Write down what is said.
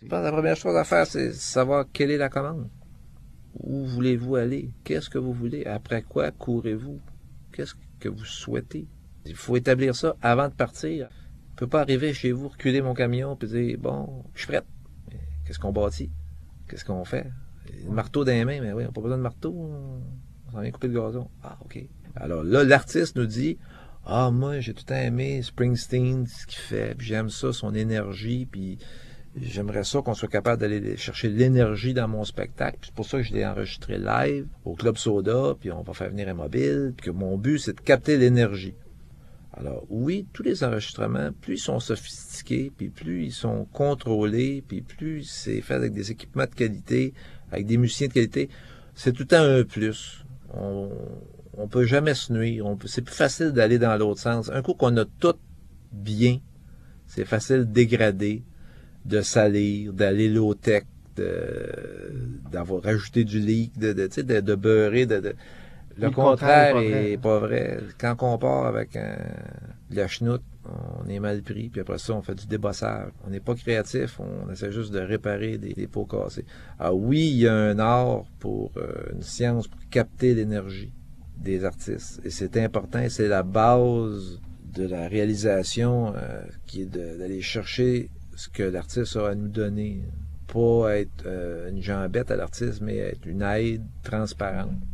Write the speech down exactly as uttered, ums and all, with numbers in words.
Je pense que la première chose à faire, c'est savoir quelle est la commande. Où voulez-vous aller? Qu'est-ce que vous voulez? Après quoi courez-vous? Qu'est-ce que vous souhaitez? Il faut établir ça avant de partir. Je ne peux pas arriver chez vous, reculer mon camion et dire, bon, je suis prête. Qu'est-ce qu'on bâtit? Qu'est-ce qu'on fait? Le marteau dans les mains, mais oui, on n'a pas besoin de marteau. On s'en vient couper le gazon. Ah, OK. Alors là, l'artiste nous dit, ah, moi, j'ai tout le temps aimé Springsteen, ce qu'il fait, puis j'aime ça, son énergie, puis j'aimerais ça qu'on soit capable d'aller chercher l'énergie dans mon spectacle. C'est pour ça que je l'ai enregistré live au Club Soda, puis on va faire venir un mobile, puis que mon but, c'est de capter l'énergie. Alors, oui, tous les enregistrements, plus ils sont sophistiqués, puis plus ils sont contrôlés, puis plus c'est fait avec des équipements de qualité, avec des musiciens de qualité, c'est tout le temps un plus. On on peut jamais se nuire. On peut, c'est plus facile d'aller dans l'autre sens. Un coup qu'on a tout bien, c'est facile de dégrader, de salir, d'aller low-tech, de, d'avoir rajouté du leak, de, de, de, de beurrer, de, de le contraire est pas vrai. Quand on part avec un, de la chenoute, on est mal pris, puis après ça, on fait du débossage. On n'est pas créatif, on essaie juste de réparer des, des pots cassés. Alors oui, il y a un art pour euh, une science pour capter l'énergie des artistes. Et c'est important, et c'est la base de la réalisation euh, qui est de, d'aller chercher ce que l'artiste a à nous donner. Pas être euh, une jambette à l'artiste, mais être une aide transparente.